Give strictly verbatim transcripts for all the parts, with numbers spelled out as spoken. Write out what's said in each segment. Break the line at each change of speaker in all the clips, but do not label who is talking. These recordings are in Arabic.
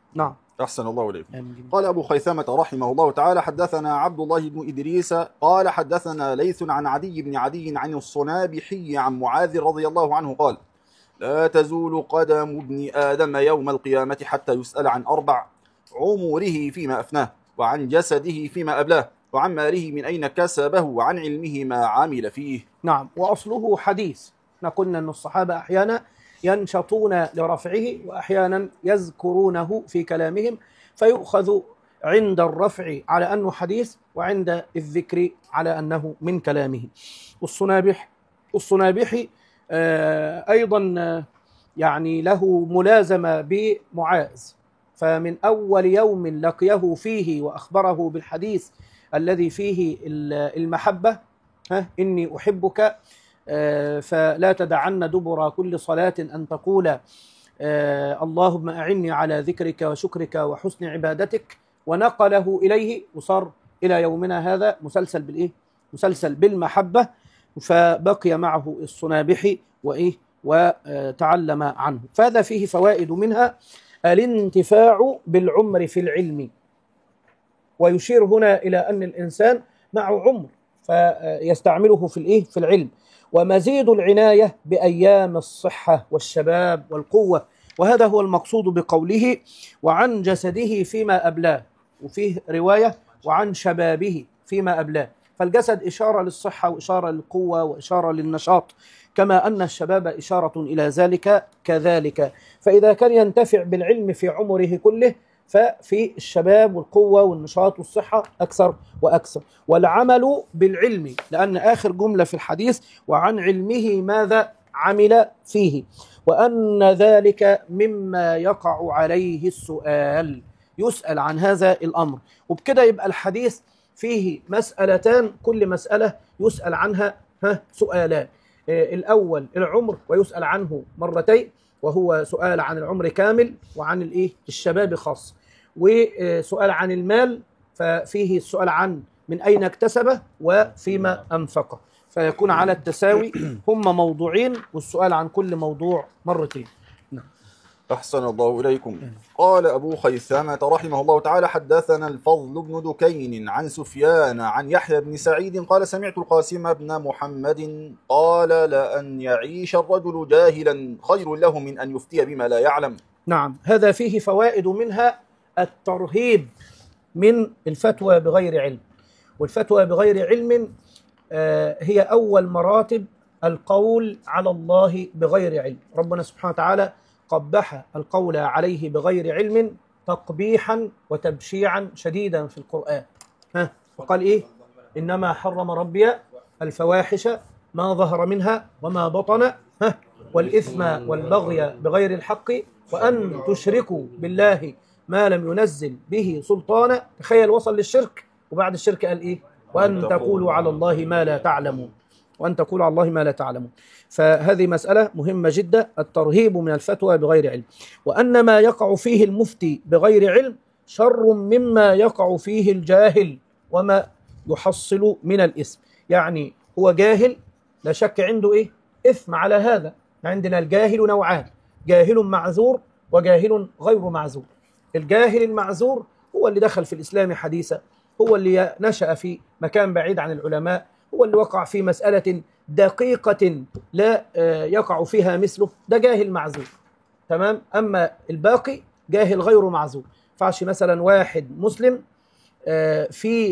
نعم.
أحسن الله إليكم. قال أبو خيثمة رحمه الله تعالى: حدثنا عبد الله بن إدريس قال حدثنا ليث عن عدي بن عدي عن الصنابحي عن معاذ رضي الله عنه قال: لا تزول قدم ابن آدم يوم القيامة حتى يسأل عن أربع: عمره فيما أفناه، وعن جسده فيما أبلاه، وعن ماله من أين كسبه، وعن علمه ما عمل فيه.
نعم. وأصله حديث. قلنا أن الصحابة أحيانا ينشطون لرفعه وأحيانا يذكرونه في كلامهم، فيؤخذ عند الرفع على أنه حديث، وعند الذكر على أنه من كلامه. والصنابح الصنابحي أيضا يعني له ملازمة بمعاذ، فمن أول يوم لقيه فيه وأخبره بالحديث الذي فيه المحبة: ها إني أحبك فلا تدعن دبر كل صلاة أن تقول اللهم أعني على ذكرك وشكرك وحسن عبادتك، ونقله إليه وصار إلى يومنا هذا مسلسل بالإيه؟ مسلسل بالمحبة. فبقي معه الصنابحي وإيه وتعلم عنه. فهذا فيه فوائد، منها الانتفاع بالعمر في العلم، ويشير هنا إلى أن الإنسان معه عمر فيستعمله في الإيه في العلم، ومزيد العناية بأيام الصحة والشباب والقوة، وهذا هو المقصود بقوله وعن جسده فيما أبلاه، وفيه رواية وعن شبابه فيما أبلاه. فالجسد إشارة للصحة وإشارة للقوة وإشارة للنشاط، كما أن الشباب إشارة إلى ذلك كذلك. فإذا كان ينتفع بالعلم في عمره كله، ففي الشباب والقوة والنشاط والصحة أكثر وأكثر. والعمل بالعلم، لأن آخر جملة في الحديث وعن علمه ماذا عمل فيه، وأن ذلك مما يقع عليه السؤال، يسأل عن هذا الأمر. وبكده يبقى الحديث فيه مسألتان، كل مسألة يسأل عنها ها سؤالان: الأول العمر ويسأل عنه مرتين، وهو سؤال عن العمر كامل وعن الإيه الشباب خاص، وسؤال عن المال ففيه السؤال عن من أين اكتسبه وفيما أنفقه، فيكون على التساوي. هم موضوعين والسؤال عن كل موضوع مرتين.
أحسن الله إليكم. قال أبو خيثمة رحمه الله تعالى: حدثنا الفضل بن دكين عن سفيان عن يحيى بن سعيد قال: سمعت القاسم بن محمد قال: لأن يعيش الرجل جاهلا خير له من أن يفتي بما لا يعلم.
نعم. هذا فيه فوائد، منها الترهيب من الفتوى بغير علم. والفتوى بغير علم هي أول مراتب القول على الله بغير علم. ربنا سبحانه وتعالى قبح القول عليه بغير علم تقبيحا وتبشيعا شديدا في القرآن. ها وقال إيه؟ إنما حرم ربي الفواحش ما ظهر منها وما بطن، ها والإثم والبغي بغير الحق وأن تشركوا بالله ما لم ينزل به سلطانا. تخيل وصل للشرك، وبعد الشرك قال إيه؟ وأن تقولوا على الله ما لا تعلمون. وأن تقولوا على الله ما لا تعلمون. فهذه مسألة مهمة جدا، الترهيب من الفتوى بغير علم. وأن ما يقع فيه المفتي بغير علم شر مما يقع فيه الجاهل وما يحصل من الإثم. يعني هو جاهل لا شك عنده إيه؟ إثم على هذا. عندنا الجاهل نوعان: جاهل معذور وجاهل غير معذور. الجاهل المعذور هو اللي دخل في الإسلام حديثا، هو اللي نشأ في مكان بعيد عن العلماء، هو اللي وقع في مسألة دقيقة لا يقع فيها مثله، ده جاهل معذور. تمام. أما الباقي جاهل غير معذور. فعش مثلا واحد مسلم في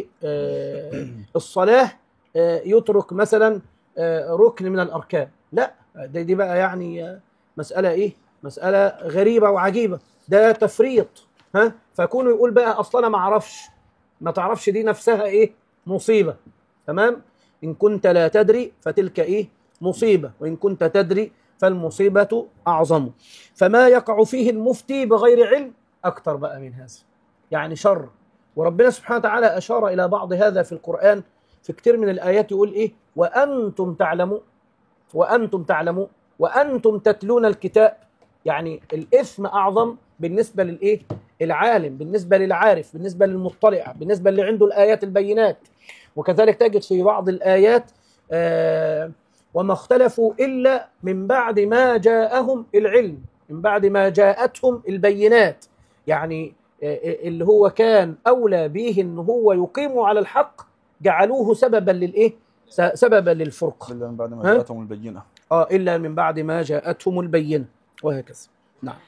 الصلاة يترك مثلا ركن من الأركان، لا، دي بقى يعني مسألة إيه؟ مسألة غريبة وعجيبة، ده تفريط. ها فكونه يقول بقى أصلا أنا ما أعرفش، ما تعرفش، دي نفسها إيه؟ مصيبة. تمام. إن كنت لا تدري فتلك إيه؟ مصيبة، وإن كنت تدري فالمصيبة أعظم. فما يقع فيه المفتي بغير علم أكثر بقى من هذا، يعني شر. وربنا سبحانه وتعالى أشار إلى بعض هذا في القرآن في كتير من الآيات، يقول إيه؟ وأنتم تعلموا، وأنتم تعلموا، وأنتم تتلون الكتاب. يعني الإثم أعظم بالنسبة للإيه؟ العالم، بالنسبة للعارف، بالنسبة للمطلع، بالنسبة اللي عنده الآيات البينات. وكذلك تجد في بعض الآيات آه وما اختلفوا إلا من بعد ما جاءهم العلم، من بعد ما جاءتهم البينات. يعني اللي هو كان أولى به إن هو يقيم على الحق جعلوه سببا للإيه؟ سببا للفرقة.
إلا من بعد ما جاءتهم البينة.
آه إلا من بعد ما جاءتهم البينة وهكذا. نعم.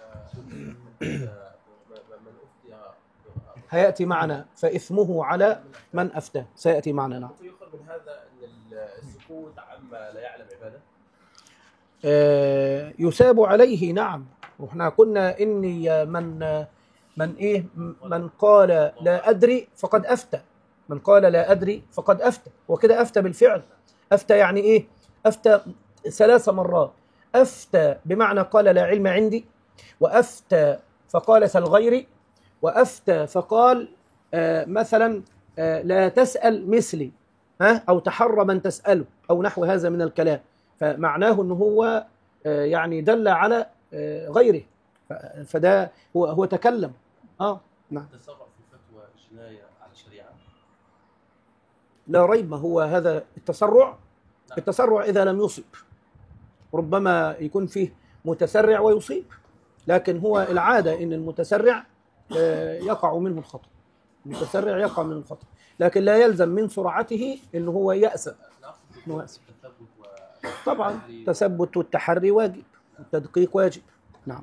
هيأتي معنا فإثمه على من أفتى، سيأتي معنا. نعم.
يخرج من هذا أن السكوت عما لا يعلم عبادة؟
آه يثاب عليه. نعم. وإحنا قلنا إني من من إيه من قال لا أدري فقد أفتى، من قال لا أدري فقد أفتى، وكده أفتى بالفعل. أفتى يعني إيه؟ أفتى ثلاث مرات. أفتى بمعنى قال لا علم عندي، وأفتى فقال سل غيري، وأفتى فقال آه مثلا آه لا تسأل مثلي، ها، أو تحرى من تسأله، أو نحو هذا من الكلام. فمعناه أنه هو آه يعني دل على آه غيره، فده هو هو تكلم. اه نعم.
تسرع في الفتوى جناية على الشريعة؟
لا ريب، ما هو هذا التسرع. التسرع إذا لم يصب، ربما يكون فيه متسرع ويصيب، لكن هو العادة إن المتسرع يقع منه الخطأ، المتسرع يقع منه الخطأ، لكن لا يلزم من سرعته إنه هو يأسف. طبعا التثبت والتحري واجب، التدقيق واجب. نعم.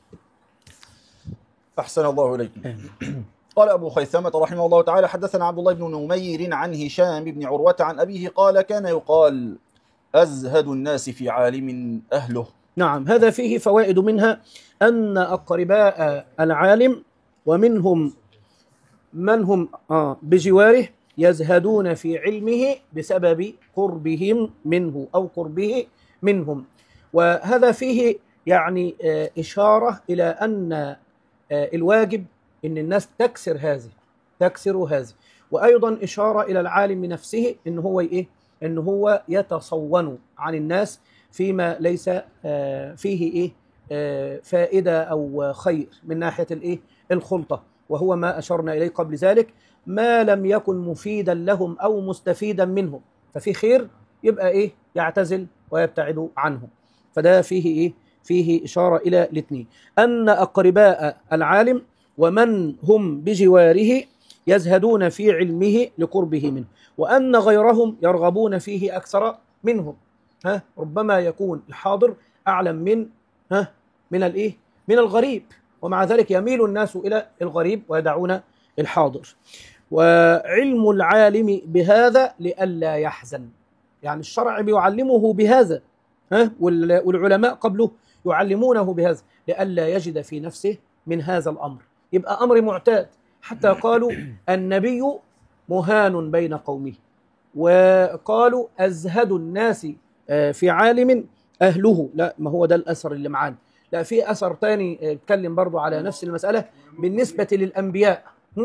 أحسن الله إليك. قال أبو خيثمة رحمه الله تعالى حدثنا عبد الله بن نمير عن هشام بن عروة عن أبيه قال كان يقال أزهد الناس في عالم أهله.
نعم. هذا فيه فوائد، منها أن أقرباء العالم ومنهم من هم آه بجواره يزهدون في علمه بسبب قربهم منه أو قربه منهم. وهذا فيه يعني آه إشارة إلى أن آه الواجب إن الناس تكسر هذه تكسر هذه وأيضا إشارة إلى العالم نفسه إن هو إيه؟ إن هو يتصون عن الناس فيما ليس آه فيه إيه؟ آه فائدة أو خير من ناحية الإيه؟ الخلطة، وهو ما أشرنا إليه قبل ذلك، ما لم يكن مفيدا لهم أو مستفيدا منهم، ففي خير يبقى إيه؟ يعتزل ويبتعد عنه. فده فيه إيه؟ فيه إشارة إلى الاثنين، أن أقرباء العالم ومن هم بجواره يزهدون في علمه لقربه منه، وأن غيرهم يرغبون فيه أكثر منهم. ها، ربما يكون الحاضر أعلم من ها من الإيه؟ من الغريب، ومع ذلك يميل الناس إلى الغريب ويدعون الحاضر. وعلم العالم بهذا لئلا يحزن، يعني الشرع بيعلمه بهذا، ها، والعلماء قبله يعلمونه بهذا لئلا يجد في نفسه من هذا الأمر، يبقى أمر معتاد. حتى قالوا النبي مهان بين قومه، وقالوا أزهد الناس في عالم أهله. لا، ما هو ده الأثر اللي معانا. لا، في أثر تاني يتكلم برضو على نفس المسألة بالنسبة للأنبياء.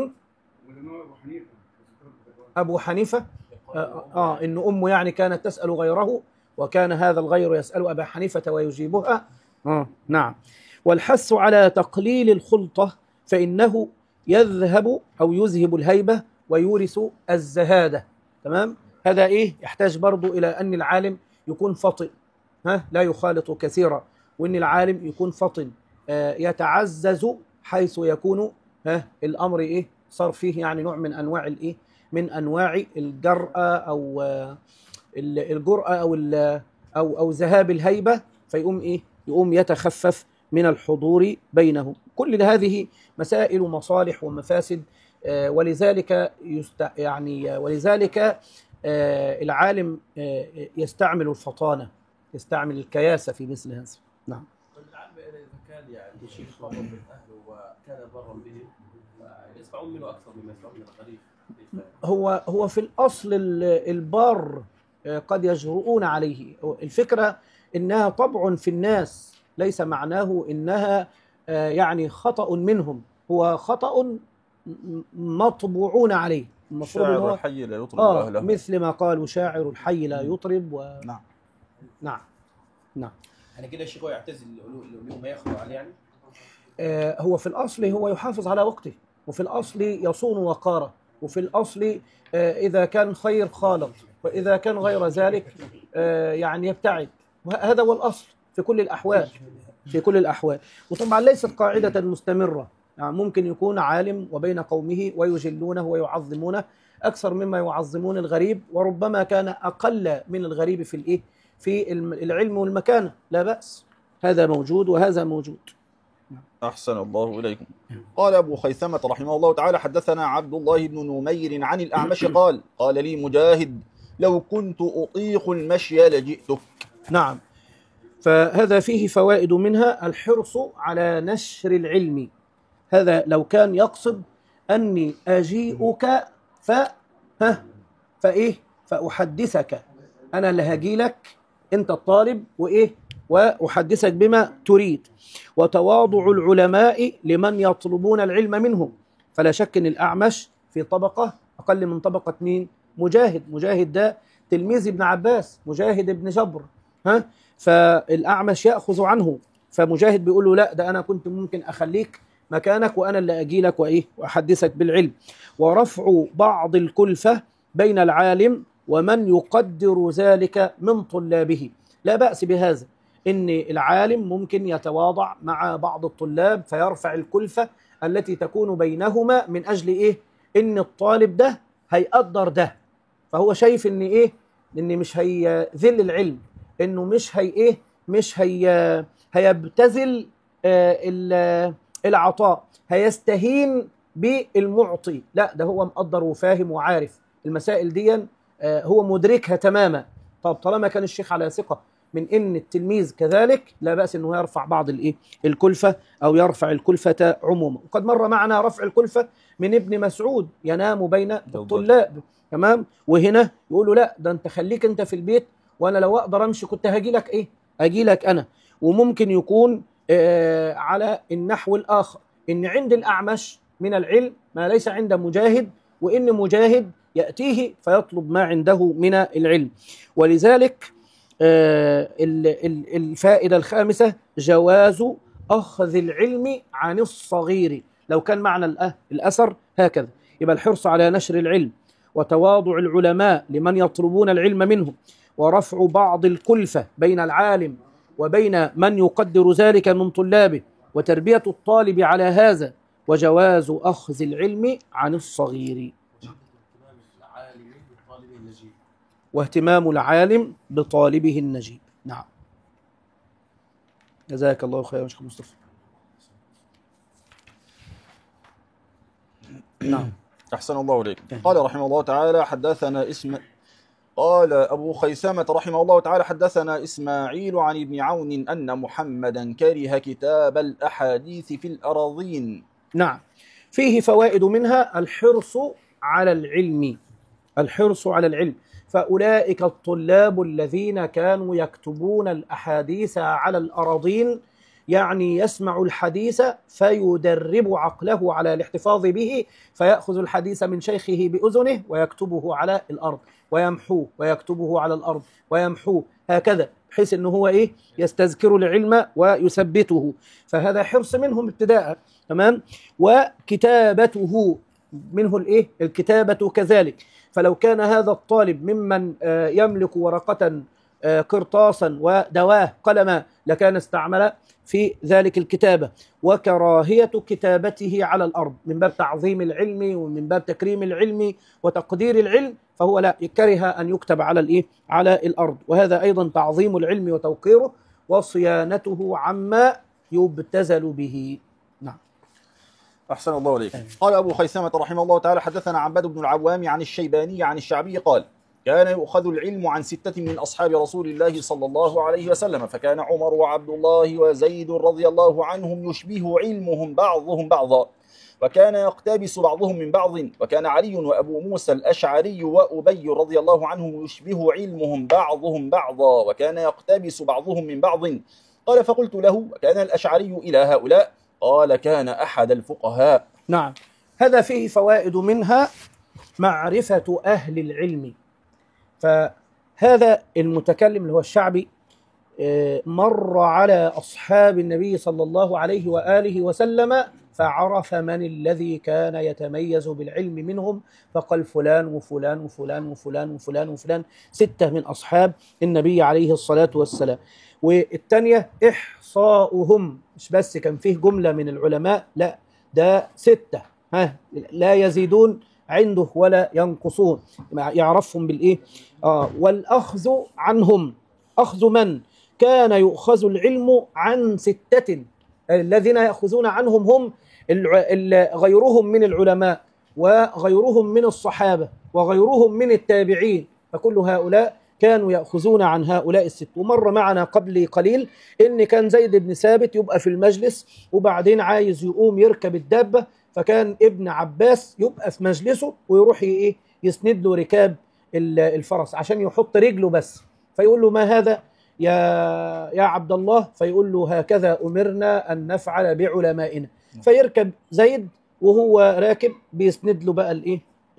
أبو حنيفة آه, آه إن أمه يعني كانت تسأل غيره، وكان هذا الغير يسأل أبا حنيفة ويجيبها. آه نعم. والحث على تقليل الخلطة فإنه يذهب أو يذهب الهيبة ويورث الزهادة. تمام. هذا إيه؟ يحتاج برضو إلى أن العالم يكون فطن، ها، لا يخالط كثيرا، وأن العالم يكون فطن آه يتعزز حيث يكون ها الأمر إيه؟ صار فيه يعني نوع من أنواع الإيه؟ من أنواع الجرأة أو آه الجرأة أو أو أو ذهاب الهيبة، فيقوم إيه؟ يقوم يتخفف من الحضور بينهم. كل هذه مسائل مصالح ومفاسد، آه ولذلك يست يعني ولذلك آه العالم آه يستعمل الفطانة، يستعمل الكياسة في مثل هذا. نعم.
العالم إذا كان يعني شيء قرب من أهله وكان برا به يسمعون منه أكثر مما يسمعون من الغريب.
هو هو في الأصل البار قد يجرؤون عليه. الفكرة إنها طبع في الناس، ليس معناه إنها يعني خطأ منهم، هو خطأ مطبوعون عليه.
شاعر الحي لا يطرب
آه
أهله،
مثل ما قالوا شاعر الحي لا يطرب و...
نعم
نعم نعم.
يعني كده الشيخ يعتزل ما يخلو عليه يعني.
آه هو في الأصل هو يحافظ على وقته، وفي الأصل يصون وقاره، وفي الأصل آه إذا كان خير خالط، وإذا كان غير ذلك آه يعني يبتعد. هذا هو الأصل في كل الأحوال، في كل الأحوال. وطبعا ليست قاعدة مستمرة، يعني ممكن يكون عالم وبين قومه ويجلونه ويعظمونه أكثر مما يعظمون الغريب، وربما كان أقل من الغريب في الإيه؟ في العلم والمكانة، لا بأس، هذا موجود وهذا موجود.
أحسن الله إليكم. قال أبو خيثمة رحمه الله تعالى حدثنا عبد الله بن نمير عن الأعمش قال قال لي مجاهد لو كنت أطيق المشي لجئتك.
نعم، فهذا فيه فوائد، منها الحرص على نشر العلم. هذا لو كان يقصد أني أجيئك ف ها فإيه فأحدثك، أنا اللي هجي لك أنت الطالب وإيه وأحدثك بما تريد. وتواضع العلماء لمن يطلبون العلم منهم، فلا شك أن الأعمش في طبقة أقل من طبقة مين؟ مجاهد. مجاهد ده تلميذ ابن عباس، مجاهد ابن جبر، ها فالأعمش يأخذ عنه، فمجاهد بيقول له لا، ده أنا كنت ممكن أخليك مكانك وأنا اللي أجي لك وإيه وأحدثك بالعلم. ورفع بعض الكلفة بين العالم ومن يقدر ذلك من طلابه، لا بأس بهذا، إن العالم ممكن يتواضع مع بعض الطلاب فيرفع الكلفة التي تكون بينهما من أجل إيه؟ إن الطالب ده هيقدر ده، فهو شايف إن إيه؟ إن مش هيذل العلم، إنه مش هي إيه؟ مش هي هيبتذل آه العطاء، هيستهين بالمعطي، لا، ده هو مقدر وفاهم وعارف المسائل دي، آه هو مدركها تماما. طب طالما كان الشيخ على ثقة من ان التلميذ كذلك، لا بأس انه يرفع بعض الايه الكلفة او يرفع الكلفة عموما. وقد مر معنا رفع الكلفة من ابن مسعود ينام بين الطلاب، تمام، وهنا يقولوا لا، ده انت خليك انت في البيت، وانا لو اقدر امشي كنت هاجي لك ايه اجي لك انا. وممكن يكون آه على النحو الاخر، ان عند الاعمش من العلم ما ليس عند مجاهد، وان مجاهد يأتيه فيطلب ما عنده من العلم. ولذلك آه الفائدة الخامسة جواز أخذ العلم عن الصغير. لو كان معنى الأثر هكذا، يبقى الحرص على نشر العلم، وتواضع العلماء لمن يطلبون العلم منهم، ورفع بعض الكلفة بين العالم وبين من يقدر ذلك من طلابه، وتربية الطالب على هذا، وجواز أخذ العلم عن الصغير. واهتمام العالم بطالبه النجيب. نعم، جزاك الله خيرا يا شيخ مصطفى. نعم،
أحسن الله إليك. قال رحمه الله تعالى حدثنا اسم قال أبو خيثمة رحمه الله تعالى حدثنا إسماعيل عن ابن عون أن محمدا كره كتاب الأحاديث في الأراضين.
نعم، فيه فوائد، منها الحرص على العلم، الحرص على العلم. فأولئك الطلاب الذين كانوا يكتبون الأحاديث على الأراضين، يعني يسمع الحديث فيدرب عقله على الاحتفاظ به، فيأخذ الحديث من شيخه بأذنه ويكتبه على الأرض ويمحوه، ويكتبه على الأرض ويمحوه، هكذا، بحيث أنه هو إيه يستذكر العلم ويثبته. فهذا حرص منهم ابتداء، تمام. وكتابته منه الإيه الكتابة كذلك. فلو كان هذا الطالب ممن يملك ورقة قرطاسا ودواه قلما لكان استعمل في ذلك الكتابة. وكراهية كتابته على الأرض من باب تعظيم العلم ومن باب تكريم العلم وتقدير العلم، فهو لا يكره أن يكتب على الإيه على الأرض. وهذا أيضا تعظيم العلم وتوقيره وصيانته عما يبتذل به. نعم،
أحسن الله عليك. قال أبو خيثمة رحمه الله تعالى حدثنا عباد بن العوام عن الشيباني عن الشعبي قال كان يؤخذ العلم عن ستة من أصحاب رسول الله صلى الله عليه وسلم، فكان عمر وعبد الله وزيد رضي الله عنهم يشبه علمهم بعضهم بعضا، وكان يقتبس بعضهم من بعض، وكان علي وأبو موسى الأشعري وأبي رضي الله عنهم يشبه علمهم بعضهم بعضا، وكان يقتبس بعضهم من بعض. قال فقلت له وكان الأشعري إلى هؤلاء؟ قال كان أحد الفقهاء.
نعم، هذا فيه فوائد، منها معرفة أهل العلم. فهذا المتكلم اللي هو الشعبي مر على أصحاب النبي صلى الله عليه وآله وسلم، فعرف من الذي كان يتميز بالعلم منهم، فقال فلان وفلان وفلان وفلان وفلان وفلان، ستة من أصحاب النبي عليه الصلاة والسلام. والثانية إحصاؤهم، مش بس كان فيه جملة من العلماء، لا، ده ستة، ها لا يزيدون عنده ولا ينقصون، يعرفهم بالإيه؟ آه والأخذ عنهم، أخذ من كان يؤخذ العلم عن ستة، الذين يأخذون عنهم هم غيرهم من العلماء وغيرهم من الصحابة وغيرهم من التابعين، فكل هؤلاء كانوا يأخذون عن هؤلاء الست. ومر معنا قبل قليل إن كان زيد بن ثابت يبقى في المجلس وبعدين عايز يقوم يركب الدابة، فكان ابن عباس يبقى في مجلسه ويروح إيه يسند له ركاب الفرس عشان يحط رجله بس، فيقول له ما هذا يا يا عبد الله؟ فيقول له هكذا أمرنا أن نفعل بعلمائنا. فيركب زيد وهو راكب بيسند له بقى الايه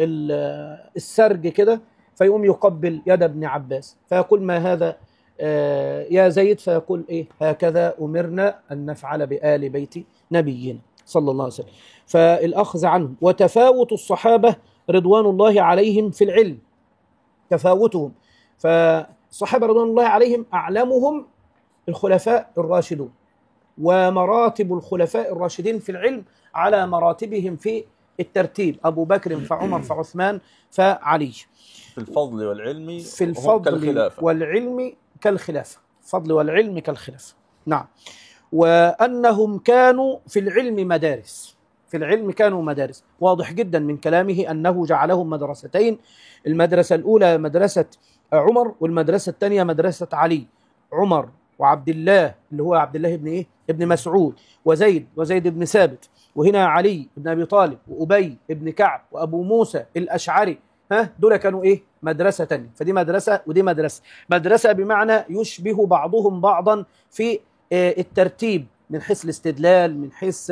السرج كده، فيقوم يقبل يد ابن عباس فيقول ما هذا آه يا زيد؟ فيقول ايه هكذا أمرنا أن نفعل بآل بيت نبينا صلى الله عليه وسلم. فالأخذ عنهم وتفاوت الصحابة رضوان الله عليهم في العلم، تفاوتهم، فالصحابة رضوان الله عليهم أعلمهم الخلفاء الراشدون، ومراتب الخلفاء الراشدين في العلم على مراتبهم في الترتيب، أبو بكر فعمر فعثمان فعلي،
في الفضل والعلم
في الفضل والعلم كالخلافة، الفضل والعلم كالخلافة. نعم. وأنهم كانوا في العلم مدارس، في العلم كانوا مدارس، واضح جدا من كلامه أنه جعلهم مدرستين، المدرسة الأولى مدرسة عمر والمدرسة الثانية مدرسة علي، عمر وعبد الله اللي هو عبد الله ابن ايه ابن مسعود، وزيد وزيد بن ثابت، وهنا علي بن ابي طالب وابي بن كعب وابو موسى الاشعري، ها دول كانوا ايه مدرسه ثانيه. فدي مدرسه ودي مدرسه، مدرسه بمعنى يشبه بعضهم بعضا في الترتيب من حيث الاستدلال، من حيث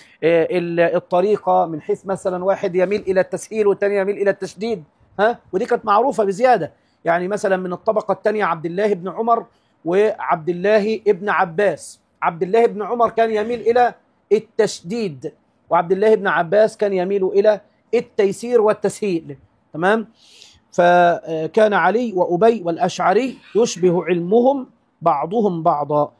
الطريقه، من حيث مثلا واحد يميل الى التسهيل والثاني يميل الى التشديد، ها ودي كانت معروفه بزياده. يعني مثلا من الطبقه الثانيه عبد الله بن عمر وعبد الله ابن عباس، عبد الله بن عمر كان يميل إلى التشديد وعبد الله بن عباس كان يميل إلى التيسير والتسهيل، تمام. فكان علي وأبي والأشعري يشبه علمهم بعضهم بعضا،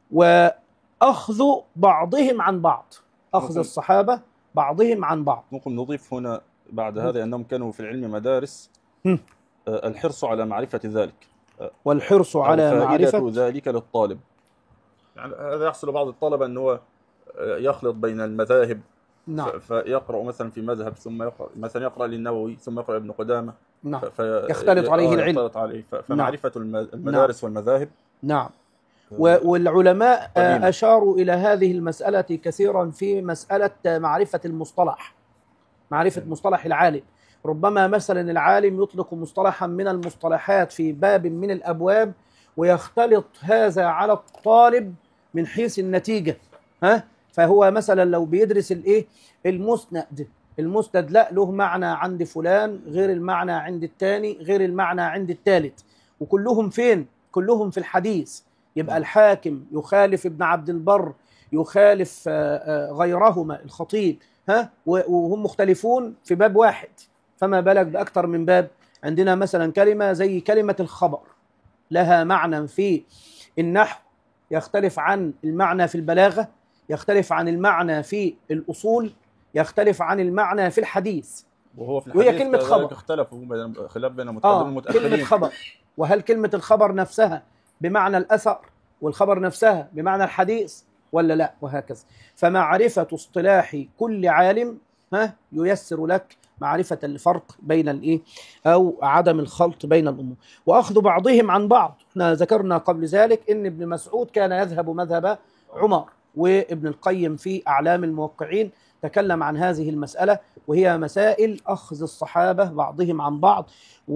وأخذ بعضهم عن بعض، أخذ الصحابة بعضهم عن بعض.
ممكن نضيف هنا بعد هذا أنهم كانوا في العلم مدارس، الحرص على معرفة ذلك
والحرص على معرفة
ذلك للطالب. يعني هذا يحصل بعض الطلبة أنه يخلط بين المذاهب،
نعم.
فيقرأ مثلا في مذهب ثم يقرأ مثلا يقرأ للنووي ثم يقرأ ابن قدامة،
نعم. يختلط عليه العلم،
يختلط عليه. فمعرفة نعم. المدارس نعم. والمذاهب.
نعم. والعلماء قديمة. أشاروا إلى هذه المسألة كثيرا في مسألة معرفة المصطلح، معرفة مصطلح العالم. ربما مثلا العالم يطلق مصطلحا من المصطلحات في باب من الأبواب ويختلط هذا على الطالب من حيث النتيجة، ها فهو مثلا لو بيدرس الايه المسند، المسند لا له معنى عند فلان غير المعنى عند الثاني غير المعنى عند الثالث، وكلهم فين؟ كلهم في الحديث. يبقى الحاكم يخالف ابن عبد البر، يخالف غيرهما الخطيب، ها وهم مختلفون في باب واحد، فما بالك بأكثر من باب. عندنا مثلا كلمة زي كلمة الخبر لها معنى في النحو يختلف عن المعنى في البلاغة، يختلف عن المعنى في الأصول، يختلف عن المعنى في الحديث،
وهو في الحديث
وهي كلمة خبر.
اختلفوا بين خلاف بين المتقدمين
آه
والمتأخرين.
كلمة خبر، وهل كلمة الخبر نفسها بمعنى الأثر والخبر نفسها بمعنى الحديث ولا لا، وهكذا. فمعرفة اصطلاح كل عالم ها ييسر لك معرفة الفرق بين الايه او عدم الخلط بين الامور. واخذ بعضهم عن بعض، احنا ذكرنا قبل ذلك ان ابن مسعود كان يذهب مذهب عمر، وابن القيم في اعلام الموقعين تكلم عن هذه المسألة، وهي مسائل اخذ الصحابة بعضهم عن بعض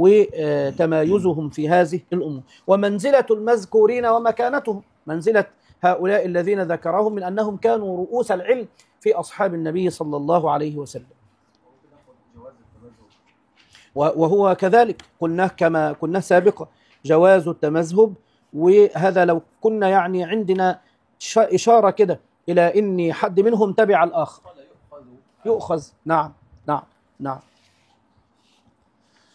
وتمايزهم في هذه الامور، ومنزلة المذكورين ومكانتهم، منزلة هؤلاء الذين ذكرهم من انهم كانوا رؤوس العلم في اصحاب النبي صلى الله عليه وسلم. وهو كذلك قلنا كما كنا سابقا جواز التمذهب، وهذا لو كنا يعني عندنا إشارة كده إلى إن حد منهم تبع الآخر يؤخذ. نعم نعم نعم.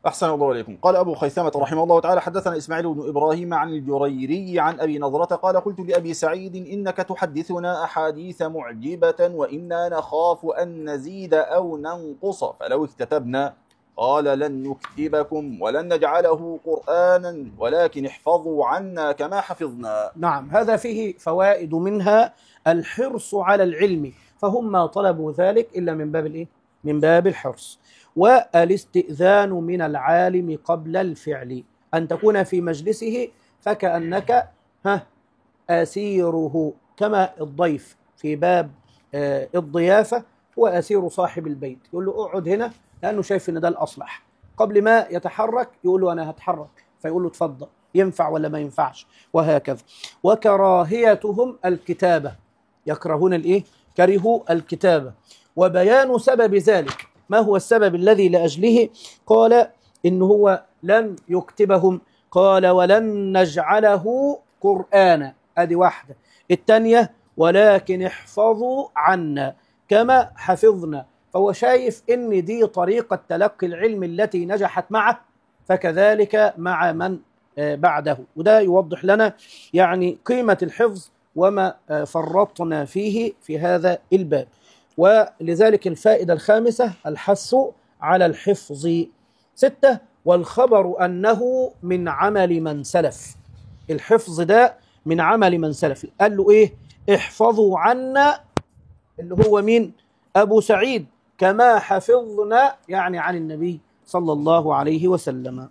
أحسن الله إليكم. قال أبو خيثمة رحمه الله تعالى حدثنا إسماعيل بن إبراهيم عن الجريري عن أبي نضرة قال قلت لأبي سعيد إنك تحدثنا أحاديث معجبة وإنا نخاف أن نزيد أو ننقص فلو اكتتبنا. قال لن نكتبكم ولن نجعله قرآنا ولكن احفظوا عنا كما حفظنا.
نعم، هذا فيه فوائد، منها الحرص على العلم، فهم ما طلبوا ذلك إلا من باب الإيه؟ من باب الحرص. والاستئذان من العالم قبل الفعل، أن تكون في مجلسه فكأنك ها أسيره، كما الضيف في باب آه الضيافة هو أسير صاحب البيت، يقول له اقعد هنا لأنه شايف إن ده الأصلح، قبل ما يتحرك يقول له أنا هتحرك، فيقول له اتفضل، ينفع ولا ما ينفعش، وهكذا. وكراهيتهم الكتابة، يكرهون الإيه؟ كرهوا الكتابة. وبيان سبب ذلك، ما هو السبب الذي لأجله قال إن هو لن يكتبهم؟ قال ولن نجعله قرآنا، أدي واحدة. الثانية ولكن احفظوا عنا كما حفظنا، فهو شايف إن دي طريقة تلقي العلم التي نجحت معه، فكذلك مع من بعده. وده يوضح لنا يعني قيمة الحفظ وما فرطنا فيه في هذا الباب. ولذلك الفائدة الخامسة الحث على الحفظ. ستة، والخبر أنه من عمل من سلف، الحفظ ده من عمل من سلف. قال له إيه؟ احفظوا عنا، اللي هو مين؟ أبو سعيد، كما حفظنا، يعني عن النبي صلى الله عليه وسلم.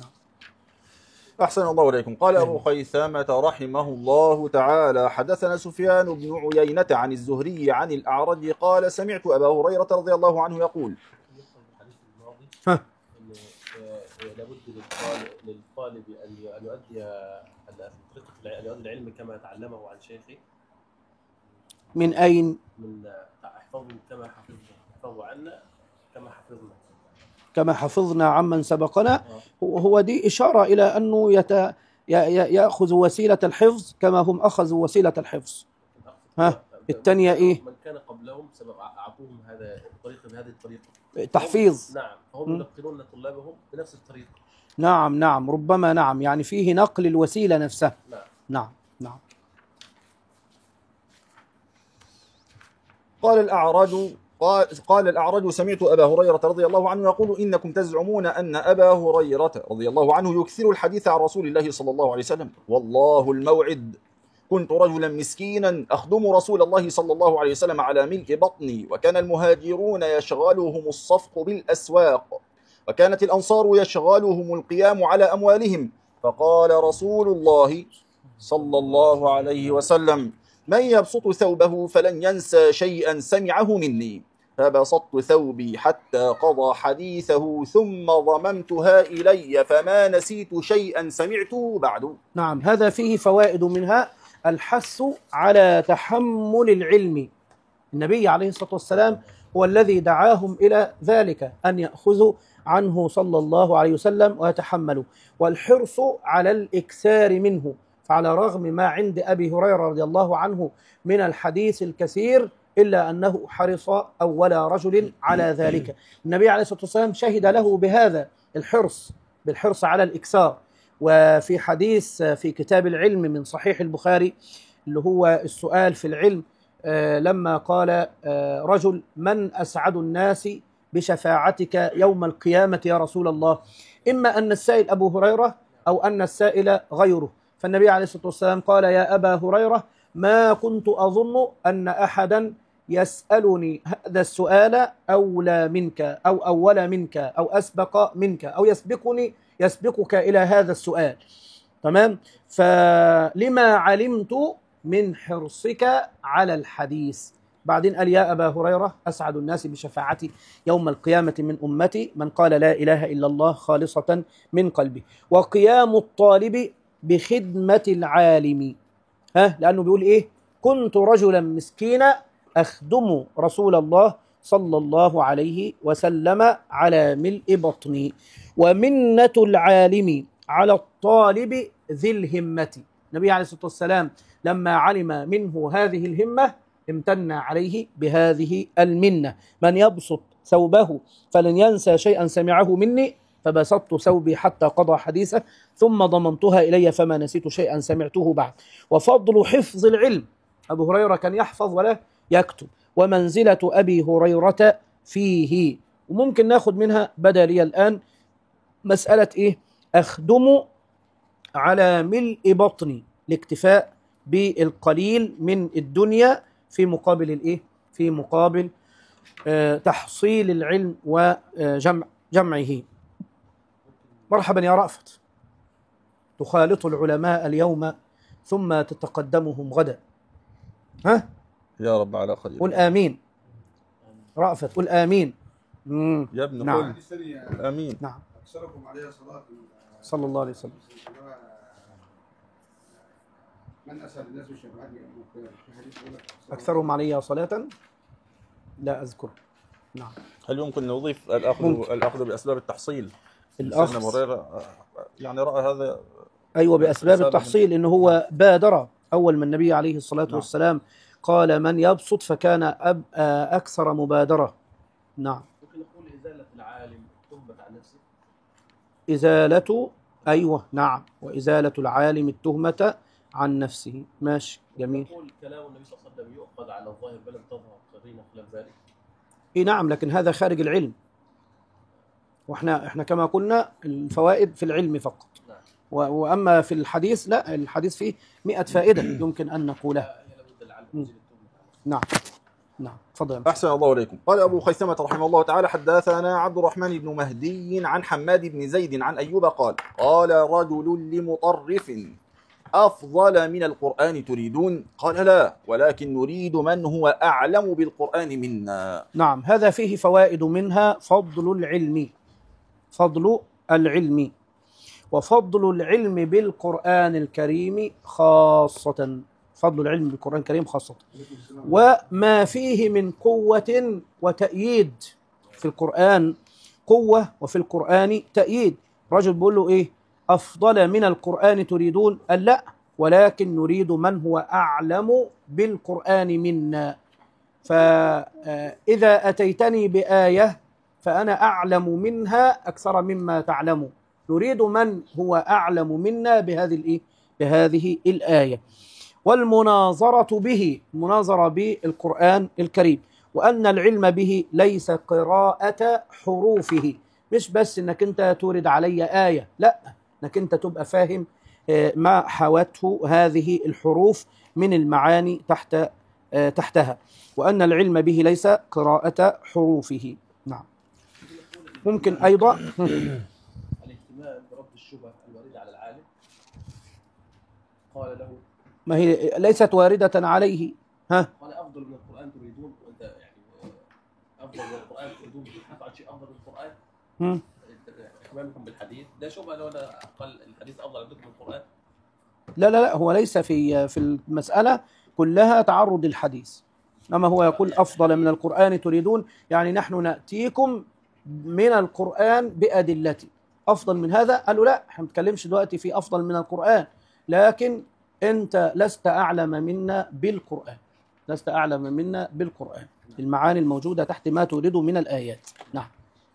أحسن الله إليكم. قال أبو خيثمة رحمه الله تعالى حدثنا سفيان بن عيينة عن الزهري عن الأعرج قال سمعت أبا هريرة رضي الله عنه يقول
ها
لابد للطالب أن يؤدي أن يؤدي العلم كما تعلمه عن شيخه.
من أين؟ من
احفظوا كما حفظنا، احفظوا عنا كما حفظنا
كما حفظنا عمن سبقنا. هو دي إشارة إلى أنه يت... يأخذ وسيلة الحفظ كما هم أخذوا وسيلة الحفظ. ها الثانية إيه؟
من كان قبلهم سبق أعطوهم هذا الطريقة بهذه الطريقة
تحفيظ.
نعم، فهم ينقلون طلابهم بنفس الطريقة.
نعم نعم، ربما نعم، يعني فيه نقل الوسيلة نفسها.
نعم
نعم نعم.
قال الأعرج قال, قال الأعرج سمعت أبا هريرة رضي الله عنه يقول إنكم تزعمون أن أبا هريرة رضي الله عنه يكثر الحديث عن رسول الله صلى الله عليه وسلم، والله الموعد كنت رجلا مسكينا أخدم رسول الله صلى الله عليه وسلم على ملء بطني، وكان المهاجرون يشغلهم الصفق بالأسواق، وكانت الأنصار يشغلهم القيام على أموالهم، فقال رسول الله صلى الله عليه وسلم من يبسط ثوبه فلن ينسى شيئا سمعه مني، فبسطت ثوبي حتى قضى حديثه ثم ضممتها إلي فما نسيت شيئا سمعته بعد.
نعم، هذا فيه فوائد، منها الحث على تحمل العلم. النبي عليه الصلاة والسلام هو الذي دعاهم إلى ذلك، أن يأخذوا عنه صلى الله عليه وسلم ويتحملوا، والحرص على الإكثار منه. فعلى رغم ما عند أبي هريرة رضي الله عنه من الحديث الكثير إلا أنه حرص أول رجل على ذلك. النبي عليه الصلاة والسلام شهد له بهذا الحرص، بالحرص على الإكثار. وفي حديث في كتاب العلم من صحيح البخاري اللي هو السؤال في العلم، لما قال رجل من أسعد الناس بشفاعتك يوم القيامة يا رسول الله، إما أن السائل أبو هريرة أو أن السائل غيره، فالنبي عليه الصلاة والسلام قال يا أبا هريرة ما كنت أظن أن أحدا يسألني هذا السؤال أولى منك أو أول منك أو أسبق منك أو يسبقني يسبقك إلى هذا السؤال. تمام؟ فلما علمت من حرصك على الحديث. بعدين قال يا أبا هريرة أسعد الناس بشفاعتي يوم القيامة من أمتي من قال لا إله إلا الله خالصة من قلبه. وقيام الطالب بخدمة العالم، ها لأنه بيقول إيه؟ كنت رجلا مسكينا أخدم رسول الله صلى الله عليه وسلم على ملء بطني. ومنة العالم على الطالب ذي الهمة. النبي عليه الصلاة والسلام لما علم منه هذه الهمة امتن عليه بهذه المنة، من يبسط ثوبه فلن ينسى شيئا سمعه مني، فبسطت ثوبي حتى قضى حديثه ثم ضممتها إلي فما نسيت شيئا سمعته بعد. وفضل حفظ العلم، أبو هريرة كان يحفظ ولا يكتب، ومنزلة أبي هريرة فيه. وممكن ناخد منها بدلية الآن مسألة إيه؟ أخدم على ملء بطني، الاكتفاء بالقليل من الدنيا في مقابل الإيه؟ في مقابل آه تحصيل العلم وجمع جمعه. مرحبا يا رأفت، تخالط العلماء اليوم ثم تتقدمهم غدا. ها؟
يا رب على خير.
قل آمين. رأفت قل آمين. مم.
يا ابن
نعم.
قل آمين.
نعم.
أكثركم عليه صلاة
صلى الله عليه وسلم.
من أسأل الناس بشفاعته
أكثرهم علي صلاة لا أذكر. نعم.
هل يمكن نضيف الأخذ الأخذ بأسباب التحصيل؟
الأخذ
سيدنا هريرة يعني رأى هذا.
أيوة بأسباب التحصيل، إنه هو بادر أول ما النبي عليه الصلاة
نعم.
والسلام قال من يبسط فكان أب أكثر مبادرة. نعم.
ممكن نقول إزالة العالم التهمة عن نفسه.
إزالة، أيوة نعم، وإزالة العالم التهمة عن نفسه. ماشي جميل.
نقول كلام النبي صلى الله عليه وسلم يؤخذ على الظاهر بل تظهر قرينة خلاف ذلك.
إيه نعم، لكن هذا خارج العلم، واحنا احنا كما قلنا الفوائد في العلم فقط.
نعم.
وأما في الحديث لا، الحديث فيه مئة فائدة يمكن أن نقولها. نعم نعم. تفضل.
أحسن الله إليكم. قال أبو خيثمة رحمه الله تعالى حدثنا عبد الرحمن بن مهدي عن حماد بن زيد عن أيوب قال قال رجل لمطرف أفضل من القرآن تريدون؟ قال لا، ولكن نريد من هو أعلم بالقرآن منا.
نعم، هذا فيه فوائد، منها فضل العلم، فضل العلم وفضل العلم بالقرآن الكريم خاصة، فضل العلم بالقرآن الكريم خاصة، وما فيه من قوة وتأييد. في القرآن قوة وفي القرآن تأييد. رجل بيقول له إيه؟ أفضل من القرآن تريدون؟ قال لا، ولكن نريد من هو أعلم بالقرآن منا. فإذا أتيتني بآية فأنا أعلم منها أكثر مما تعلم، نريد من هو أعلم منا بهذه الإيه؟ بهذه الآية. والمناظرة به، المناظرة بالقرآن الكريم، وأن العلم به ليس قراءة حروفه، مش بس إنك أنت تورد علي آية، لا، إنك أنت تبقى فاهم ما حوته هذه الحروف من المعاني تحت تحتها، وأن العلم به ليس قراءة حروفه. نعم. ممكن أيضا
الاهتمام برد الشبهة الواردة على العالم. قال له
ما هي ليست واردة عليه. ها؟
قال أفضل من القرآن تريدون، وأنت يعني أفضل من القرآن تريدون بتبحث عن شيء أفضل من القرآن.
هم؟
إخوانكم بالحديث ده شبهة لو أنا قال الحديث أفضل عندكم من القرآن.
لا لا لا، هو ليس في في المسألة كلها تعرض الحديث، أما هو يقول أفضل من القرآن تريدون، يعني نحن نأتيكم من القرآن بأدلته. أفضل من هذا؟ قالوا لا، احنا ما بنتكلمش دلوقتي في أفضل من القرآن، لكن أنت لست أعلم منا بالقرآن، لست أعلم منا بالقرآن، المعاني الموجودة تحت ما تريد من الآيات. نعم.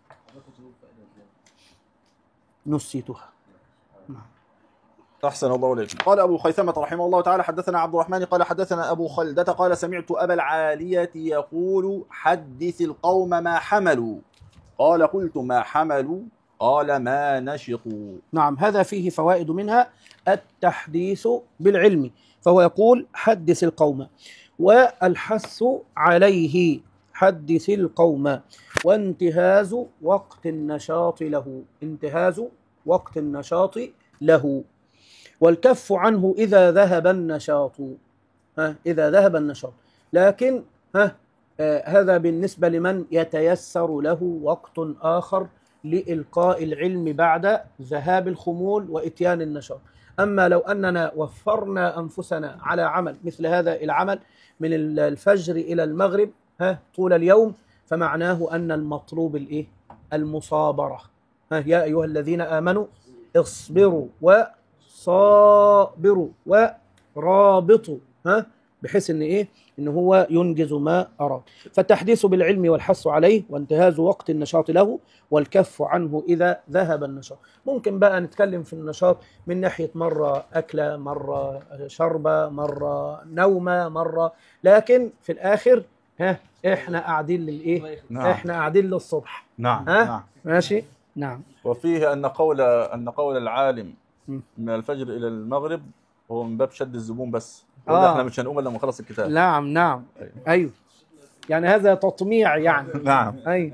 نسيتها. نعم.
أحسن الله إليكم. قال أبو خيثمة رحمه الله تعالى حدثنا عبد الرحمن قال حدثنا أبو خلدة قال سمعت أبا العالية يقول حدث القوم ما حملوا. قال قلت ما حملوا؟ قال ما نشطوا.
نعم، هذا فيه فوائد، منها التحديث بالعلم، فهو يقول حدث القوم، والحث عليه حدث القوم، وانتهاز وقت النشاط له، انتهاز وقت النشاط له، والكف عنه إذا ذهب النشاط. ها إذا ذهب النشاط، لكن ها آه هذا بالنسبة لمن يتيسر له وقت آخر لإلقاء العلم بعد ذهاب الخمول وإتيان النشاط. أما لو أننا وفرنا أنفسنا على عمل مثل هذا العمل من الفجر إلى المغرب ها طول اليوم، فمعناه أن المطلوب الإيه؟ المصابرة. ها يا أيها الذين آمنوا اصبروا وصابروا ورابطوا ها بحيث ان ايه ان هو ينجز ما اراد. فالتحديث بالعلم والحث عليه وانتهاز وقت النشاط له والكف عنه اذا ذهب النشاط. ممكن بقى نتكلم في النشاط من ناحيه مره اكله، مره شربه، مره نومه، مره، لكن في الاخر ها احنا قاعدين للايه؟
نعم.
احنا قاعدين للصبح.
نعم
ها
نعم.
ماشي. نعم.
وفيه أن قول أن قول العالم
م.
من الفجر إلى المغرب هو من باب شد الزبون بس.
آه.
آه. احنا مش هنقوم إلا لما نخلص الكتاب.
نعم نعم.
أيوه.
ايوه يعني هذا تطميع يعني.
نعم.
ايوه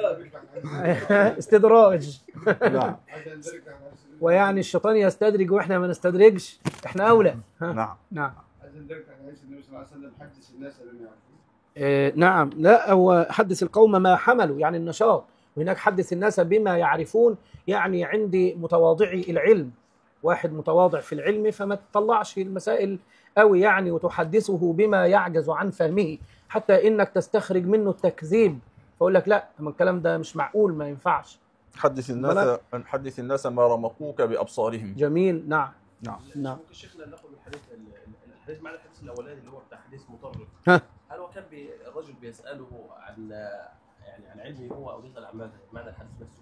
استدراج.
نعم.
ويعني الشيطان يستدرج واحنا ما نستدرجش، احنا اولى. ها؟
نعم.
نعم.
عايز ندرك على حديث النبي صلى الله عليه وسلم حدث الناس لم يعرفوا.
آه نعم. لا هو حدث القوم ما حملوا يعني النشاط، وهناك حدث الناس بما يعرفون. يعني عندي متواضعي العلم، واحد متواضع في العلم فما تطلعش المسائل قوي يعني وتحدثه بما يعجز عن فهمه، حتى انك تستخرج منه التكذيب، فاقول لك لا ما الكلام ده مش معقول ما ينفعش.
حدث الناس حدث الناس ما رمقوك بأبصارهم.
جميل. نعم
نعم.
نعم.
ممكن شيخنا ناخذ الحديث الحديث معنى الحديث الاولاني اللي هو بتاع حديث مطرف.
ها.
هل هو كان بي الرجل بيساله عن يعني عن علمه هو او يسال عن ماذا؟ معنى الحديث نفسه.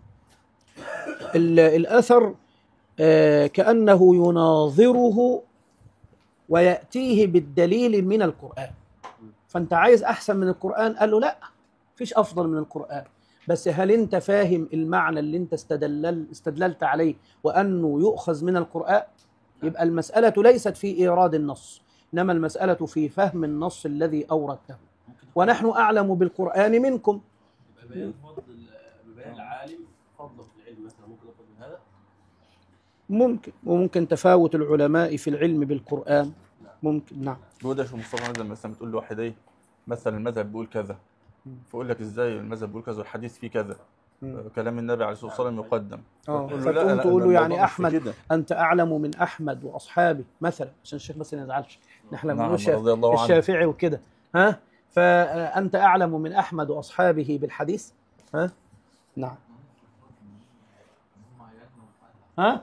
الأثر آه كأنه يناظره ويأتيه بالدليل من القرآن. فأنت عايز أحسن من القرآن؟ قال له لا، فيش أفضل من القرآن، بس هل أنت فاهم المعنى اللي أنت استدلل استدللت عليه وأنه يؤخذ من القرآن؟ يبقى المسألة ليست في إيراد النص، إنما المسألة في فهم النص الذي أوردته. ونحن أعلم بالقرآن منكم.
بيان فضل بيان العالم فضله في العلم مثلا، ممكن ناخذ من هذا؟
ممكن. وممكن تفاوت العلماء في العلم بالقرآن. ممكن. نعم.
هو ده شو مصطفى لما مثلا بتقول له واحد ايه مثلا المذهب بيقول كذا، فيقول لك ازاي المذهب بيقول كذا والحديث فيه كذا، كلام النبي عليه الصلاه والسلام يقدم.
اه فتقوم تقول له يعني احمد انت اعلم من احمد واصحابه مثلا، عشان الشيخ بس ما يزعلش نحن بنقول الشافعي وكده. ها فانت اعلم من احمد واصحابه بالحديث. ها نعم. ها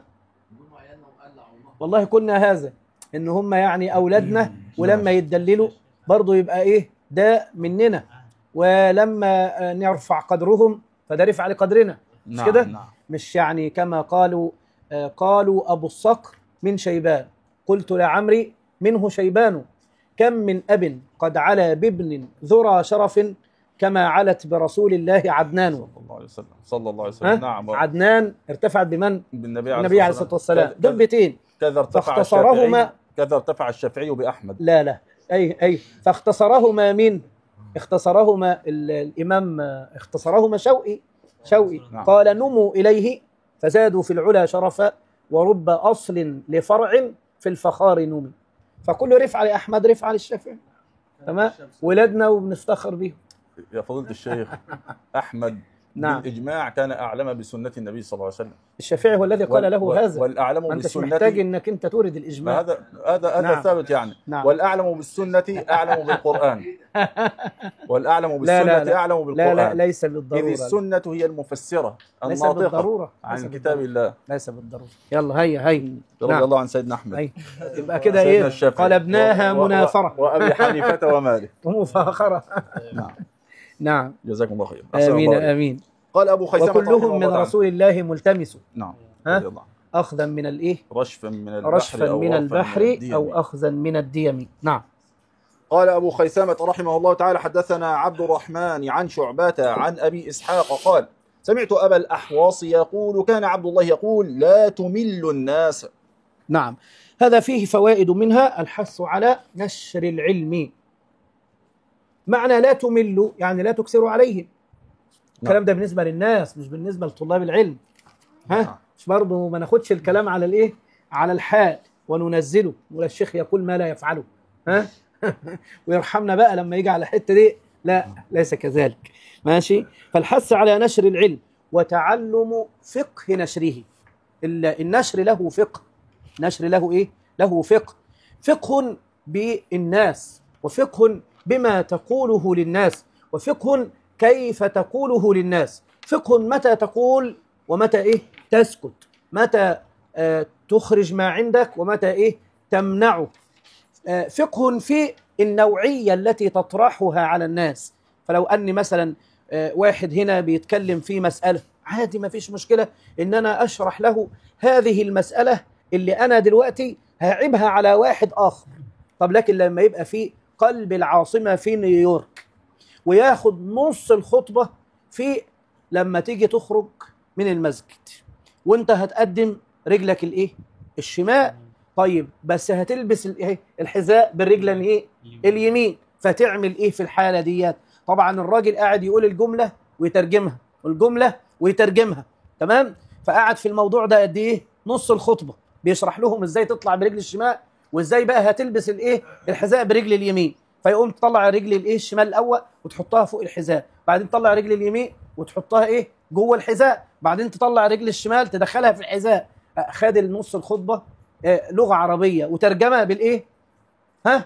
والله كنا هذا ان هم يعني اولادنا، ولما يتدللوا برضه يبقى ايه ده مننا، ولما نرفع قدرهم فده رفع لقدرنا. مش
نعم
كده؟
نعم.
مش يعني كما قالوا آه قالوا ابو الصقر من شيبان، قلت لعمري منه شيبان، كم من اب قد علا بابن ذرى شرف كما علت برسول الله عدنان.
صلى الله عليه وسلم. صلى الله عليه وسلم. نعم.
عدنان ارتفعت بمن؟
بالنبي
عليه الصلاه والسلام. دول بيتين
كذا ارتفع
فاختصرهما
كذا ارتفع الشافعي بأحمد.
لا لا أي أي فاختصرهما مين؟ اختصرهما الإمام اختصرهما شوقي شوقي
نعم.
قال نموا إليه فزادوا في العلا شرفا ورب أصل لفرع في الفخار نمي. فكل رفعة لأحمد رفعة للشافعي. تمام. ولادنا وبنفتخر بهم.
يا فضيلة الشيخ أحمد
نعم.
بالإجماع كان أعلم بسنة النبي صلى الله عليه وسلم.
الشافعي هو الذي قال له هذا.
والأعلم
بالسنة. أنت مش محتاج إنك أنت تورد الإجماع.
هذا هذا هذا
نعم.
ثابت يعني.
نعم.
والأعلم بالسنة أعلم بالقرآن. والأعلم بالسنة
لا لا
أعلم بالقرآن.
لا لا ليس بالضرورة.
إذ السنة هي المفسرة
ليس
الناطقة
بالضرورة.
عن
ليس
كتاب
بالضرورة.
الله.
ليس بالضرورة. يلا هيا هيا.
رضي
نعم.
الله عن سيدنا أحمد.
أي. يبقى كده إيه؟ قلبناها منافرة.
وأبي حنيفة ومالك.
ومفاخرة.
نعم.
نعم.
جزاكم الله خير.
آمين آمين.
قال أبو خيثمة
وكلهم من رسول الله ملتمس.
نعم.
ها؟ أخذا من الإيه؟
رشفا من البحر
رشفا
أو
من البحر
من
أو أخذا من الديم. نعم.
قال أبو خيثمة رحمه الله تعالى حدثنا عبد الرحمن عن شعبة عن أبي إسحاق قال سمعت أبا الأحواص يقول كان عبد الله يقول لا تمل الناس.
نعم. هذا فيه فوائد، منها الحث على نشر العلم. معنى لا تمل يعني لا تكثروا عليهم. الكلام ده بالنسبة للناس مش بالنسبة لطلاب العلم. ها؟ مش برضه ما ناخدش الكلام على الايه؟ على الحال وننزله، ولا الشيخ يقول ما لا يفعله. ها؟ ويرحمنا بقى لما يجي على الحته دي. لا ليس كذلك. ماشي. فالحث على نشر العلم وتعلم فقه نشره. النشر له فقه. نشر له ايه؟ له فقه. فقه بالناس، وفقه بما تقوله للناس، وفقه كيف تقوله للناس. فقه متى تقول ومتى ايه تسكت، متى آه تخرج ما عندك ومتى ايه تمنعه. آه فقه في النوعية التي تطرحها على الناس. فلو أني مثلا واحد هنا بيتكلم في مسألة، عادي ما فيش مشكلة إن أنا أشرح له هذه المسألة اللي أنا دلوقتي هعيبها على واحد آخر. طب لكن لما يبقى في قلب العاصمة في نيويورك وياخد نص الخطبة في لما تيجي تخرج من المسجد وانت هتقدم رجلك الايه الشمال، طيب بس هتلبس الايه الحذاء بالرجل الايه اليمين، فتعمل ايه في الحالة ديت؟ طبعا الراجل قاعد يقول الجملة ويترجمها والجملة ويترجمها، تمام؟ فقعد في الموضوع ده قد ايه؟ نص الخطبة بيشرح لهم ازاي تطلع برجل الشمال وازاي بقى هتلبس الايه الحذاء برجل اليمين. فيقوم تطلع رجل الايه الشمال الاول وتحطها فوق الحذاء، بعدين تطلع رجل اليمين وتحطها ايه جوه الحذاء، بعدين تطلع رجل الشمال تدخلها في الحذاء. خد النص الخطبه لغه عربيه وترجمها بالايه ها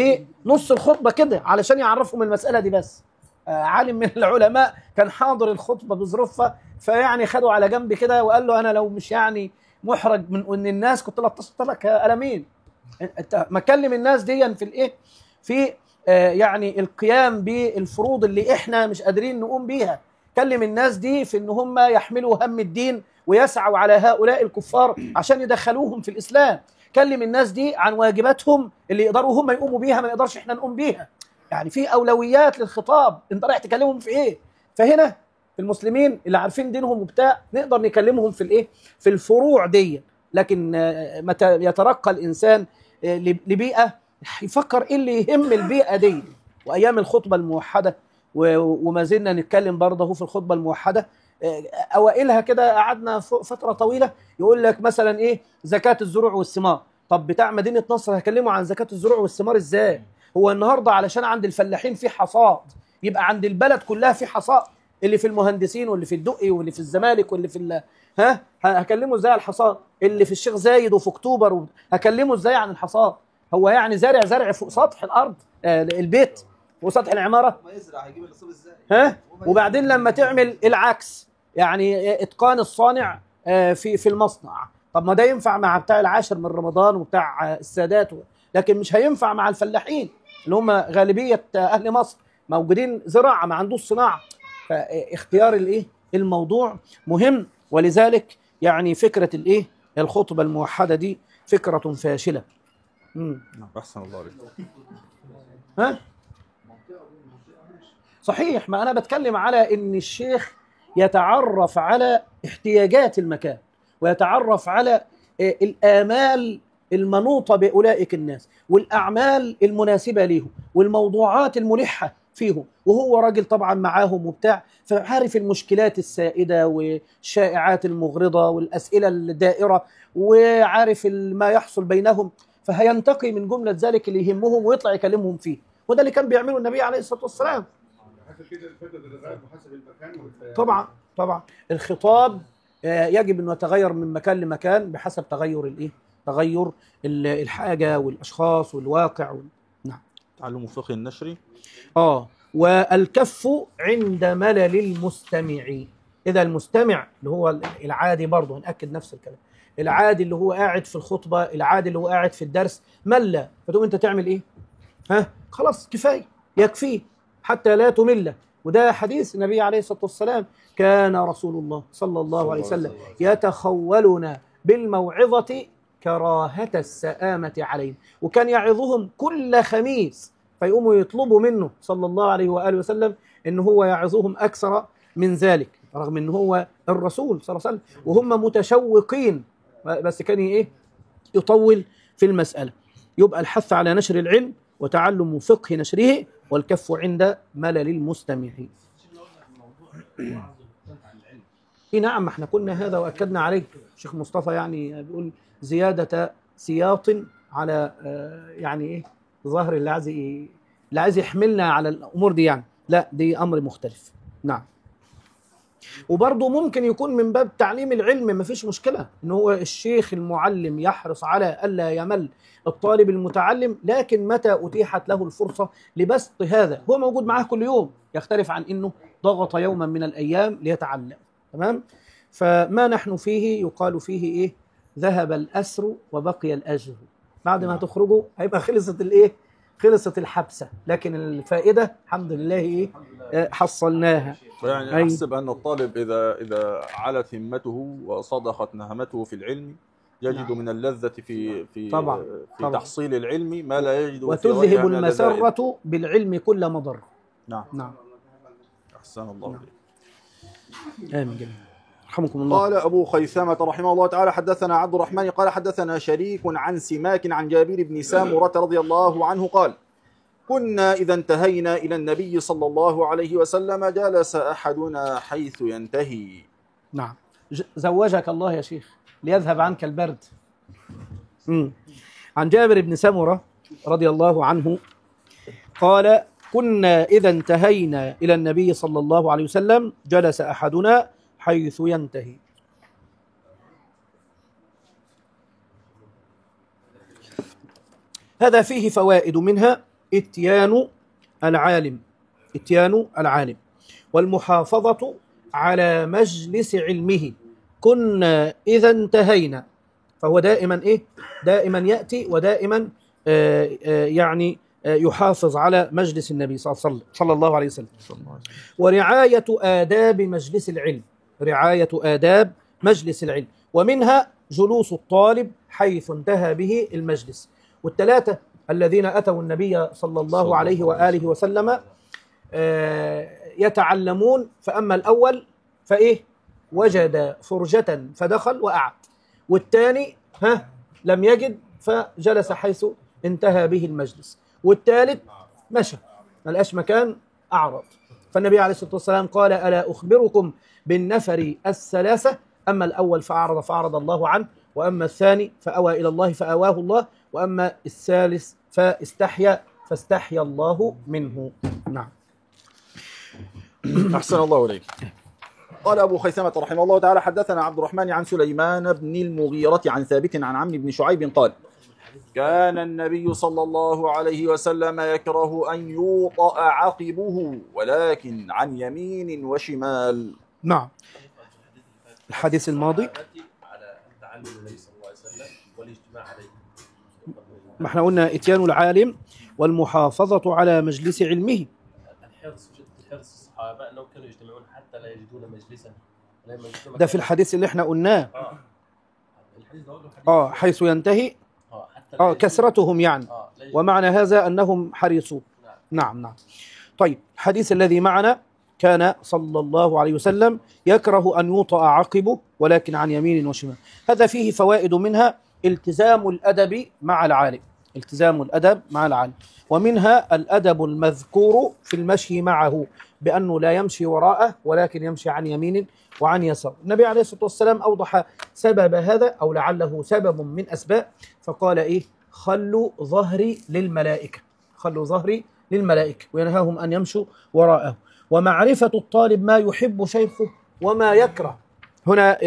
بنص الخطبه كده علشان يعرفهم المساله دي. بس عالم من العلماء كان حاضر الخطبه بظروفها، فيعني خدوا على جنب كده وقال له انا لو مش يعني محرج من ان الناس كنت لطشت لك قلمين. انت ما كلم الناس دي في الايه في آه يعني القيام بالفروض اللي احنا مش قادرين نقوم بيها. كلم الناس دي في ان هم يحملوا هم الدين ويسعوا على هؤلاء الكفار عشان يدخلوهم في الاسلام. كلم الناس دي عن واجباتهم اللي يقدروا هم يقوموا بيها ما نقدرش احنا نقوم بيها. يعني في اولويات للخطاب، انت رايح تكلمهم في ايه؟ فهنا في المسلمين اللي عارفين دينهم وبتاع نقدر نكلمهم في الايه في الفروع دي. لكن متى يترقى الانسان لبيئه يفكر ايه اللي يهم البيئه دي. وايام الخطبه الموحده وما زلنا نتكلم برضه في الخطبه الموحده، اوائلها كده قعدنا فتره طويله يقول لك مثلا ايه زكاه الزروع والثمار. طب بتاع مدينه نصر هكلمه عن زكاه الزروع والثمار ازاي؟ هو النهارده علشان عند الفلاحين في حصاد يبقى عند البلد كلها في حصاد، اللي في المهندسين واللي في الدقي واللي في الزمالك واللي في ال... ها هكلمه ازاي على الحصاد؟ اللي في الشيخ زايد وفي اكتوبر و... هكلمه ازاي عن الحصاد؟ هو يعني زارع زرع فوق سطح الارض آه البيت فوق سطح العماره
ما يزرع هيجيب النصيب ازاي؟
ها وبعدين لما تعمل العكس يعني اتقان الصانع آه في في المصنع، طب ما ده ينفع مع بتاع العاشر من رمضان وبتاع آه السادات و... لكن مش هينفع مع الفلاحين اللي هم غالبيه اهل مصر موجودين زراعه ما عندوش صناعه. فاختيار الايه الموضوع مهم، ولذلك يعني فكره الايه الخطبه الموحده دي فكره فاشله. امم
احسن الله عليك.
ها صحيح، ما انا بتكلم على ان الشيخ يتعرف على احتياجات المكان ويتعرف على الآمال المنوطة بأولئك الناس والأعمال المناسبة لهم والموضوعات الملحة فيهم، وهو راجل طبعا معاهم وبتاع فعارف المشكلات السائدة والشائعات المغرضة والأسئلة الدائرة وعارف ما يحصل بينهم، فهينتقي من جملة ذلك اللي يهمهم ويطلع يكلمهم فيه. وده اللي كان بيعمله النبي عليه الصلاة والسلام. طبعا طبعا الخطاب يجب أن يتغير من مكان لمكان بحسب تغير الايه تغير الحاجة والأشخاص والواقع وال... نعم.
تعلم فقه النشر.
اه والكف عند ملل المستمع. إذا المستمع اللي هو العادي برضه هنأكد نفس الكلام، العادي اللي هو قاعد في الخطبة، العادي اللي هو قاعد في الدرس مل، فتقوم أنت تعمل إيه؟ ها خلاص كفاية يكفيه حتى لا تمل. وده حديث النبي عليه الصلاة والسلام كان رسول الله صلى الله عليه وسلم يتخولنا بالموعظة كراهة السآمة علينا، وكان يعظهم كل خميس فيقوموا يطلبوا منه صلى الله عليه وآله وسلم إن هو يعظهم أكثر من ذلك، رغم إن هو الرسول صلى الله عليه وسلم وهم متشوقين، بس كان إيه يطول في المسألة. يبقى الحث على نشر العلم وتعلم فقه نشره والكف عند ملل المستمعين. إيه نعم، ما احنا قلنا هذا وأكدنا عليه. الشيخ مصطفى يعني بيقول زيادة سياط على يعني إيه ظاهر اللي عايز اللي عايز يحملنا على الأمور دي، يعني لا دي أمر مختلف. نعم. وبرضه ممكن يكون من باب تعليم العلم، ما فيش مشكلة إن هو الشيخ المعلم يحرص على ألا يمل الطالب المتعلم، لكن متى أتيحت له الفرصة لبسط هذا هو موجود معاه كل يوم، يختلف عن إنه ضغط يوما من الأيام ليتعلم. تمام. فما نحن فيه يقال فيه إيه ذهب الأسر وبقي الأجر. بعد ما تخرجوا هيبقى خلصت الإيه خلصت الحبسة، لكن الفائدة الحمد لله إيه آه، حصلناها.
يعني
أي.
أحسب أن الطالب إذا إذا علت همته وصدقت نهمته في العلم يجد
نعم.
من اللذة في في
طبعا.
في
طبعا.
تحصيل العلم ما لا يجد في غيرها
وتذهب
من اللذائذ.
المسرة بالعلم كل مضر.
نعم.
نعم.
أحسن الله إليك.
آمين جميعا. رحمكم الله.
قال أبو خيثمة رحمه الله تعالى حدثنا عبد الرحمن قال حدثنا شريك عن سماك عن جابر بن سامرة رضي الله عنه قال كنا إذا انتهينا إلى النبي صلى الله عليه وسلم جلس أحدنا حيث ينتهي.
نعم. زوجك الله يا شيخ ليذهب عنك البرد. مم. عن جابر بن سامرة رضي الله عنه قال كنا إذا انتهينا إلى النبي صلى الله عليه وسلم جلس أحدنا حيث ينتهي. هذا فيه فوائد، منها اتيان العالم اتيان العالم والمحافظة على مجلس علمه. كنا إذا انتهينا، فهو دائما إيه دائما يأتي ودائما آه آه يعني آه يحافظ على مجلس النبي صلى الله عليه وسلم. ورعاية آداب مجلس العلم رعاية آداب مجلس العلم ومنها جلوس الطالب حيث انتهى به المجلس. والثلاثة الذين أتوا النبي صلى الله عليه وآله وسلم يتعلمون، فأما الأول فإيه وجد فرجة فدخل وقعد، والثاني ها لم يجد فجلس حيث انتهى به المجلس، والثالث مشى ملقاش مكان أعرض. فالنبي عليه الصلاة والسلام قال ألا أخبركم بالنفر الثلاثة؟ أما الأول فأعرض فأعرض الله عنه، وأما الثاني فأوى إلى الله فأواه الله، وأما الثالث فاستحيا فاستحيا الله منه. نعم.
أحسن الله إليك. قال أبو خيثمة رحمه الله تعالى حدثنا عبد الرحمن عن سليمان بن المغيرة عن ثابت عن عمرو بن شعيب قال كان النبي صلى الله عليه وسلم يكره أن يوطأ عقبه ولكن عن يمين وشمال.
نعم. الحديث الماضي
على تعلم النبي صلى الله عليه وسلم والاجتماع عليه.
ما احنا قلنا اتيان العالم والمحافظة على مجلس علمه.
الحرص حرص الصحابة أنهم كانوا يجتمعون حتى لا يجدون مجلسا.
ده في الحديث اللي احنا قلناه.
اه الحديث ده حديث
اه حيث ينتهي
اه حتى
اه كثرتهم يعني.
آه
ومعنى هذا أنهم حريصون.
نعم.
نعم نعم. طيب الحديث الذي معنا كان صلى الله عليه وسلم يكره أن يوطأ عقبه ولكن عن يمين وشمال. هذا فيه فوائد، منها التزام الأدب مع العالم التزام الأدب مع العالم ومنها الأدب المذكور في المشي معه بأنه لا يمشي وراءه ولكن يمشي عن يمين وعن يسار. النبي عليه الصلاة والسلام أوضح سبب هذا أو لعله سبب من أسباب، فقال إيه خلوا ظهري للملائكة خلوا ظهري للملائكة وينهاهم أن يمشوا وراءه. ومعرفة الطالب ما يحب شيخه وما يكره. هنا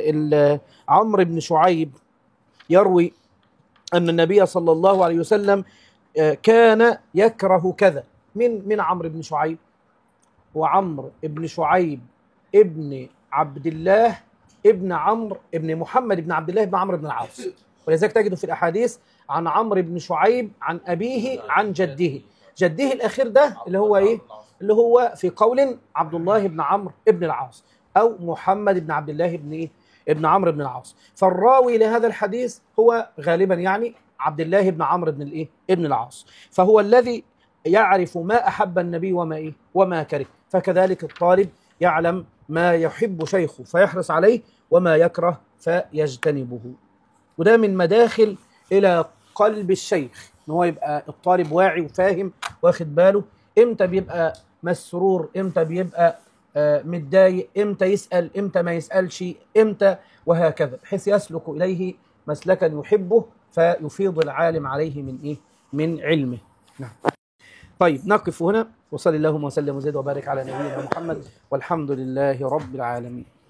عمرو بن شعيب يروي أن النبي صلى الله عليه وسلم كان يكره كذا. من من عمرو بن شعيب؟ وعمرو بن شعيب ابن عبد الله ابن عمرو ابن محمد بن عبد الله بن عمرو بن العاص. ولذلك تجد في الأحاديث عن عمرو بن شعيب عن أبيه عن جده. جده الأخير ده اللي هو إيه؟ اللي هو في قول عبد الله بن عمرو بن العاص أو محمد بن عبد الله بن إيه؟ ابن عمرو بن العاص. فالراوي لهذا الحديث هو غالبا يعني عبد الله بن عمرو بن الإيه؟ ابن العاص، فهو الذي يعرف ما أحب النبي وما إيه؟ وما كره. فكذلك الطالب يعلم ما يحب شيخه فيحرص عليه وما يكره فيجتنبه. وده من مداخل إلى قلب الشيخ، إن هو يبقى الطالب واعي وفاهم واخد باله إمتى بيبقى مسرور، إمتى بيبقى آه متضايق، إمتى يسأل، إمتى ما يسألش، إمتى، وهكذا، بحيث يسلك إليه مسلكا يحبه فيفيض العالم عليه من إيه؟ من علمه. نعم. طيب نقف هنا، وصلى اللهم وسلم وزد وبارك على نبينا محمد، والحمد لله رب العالمين.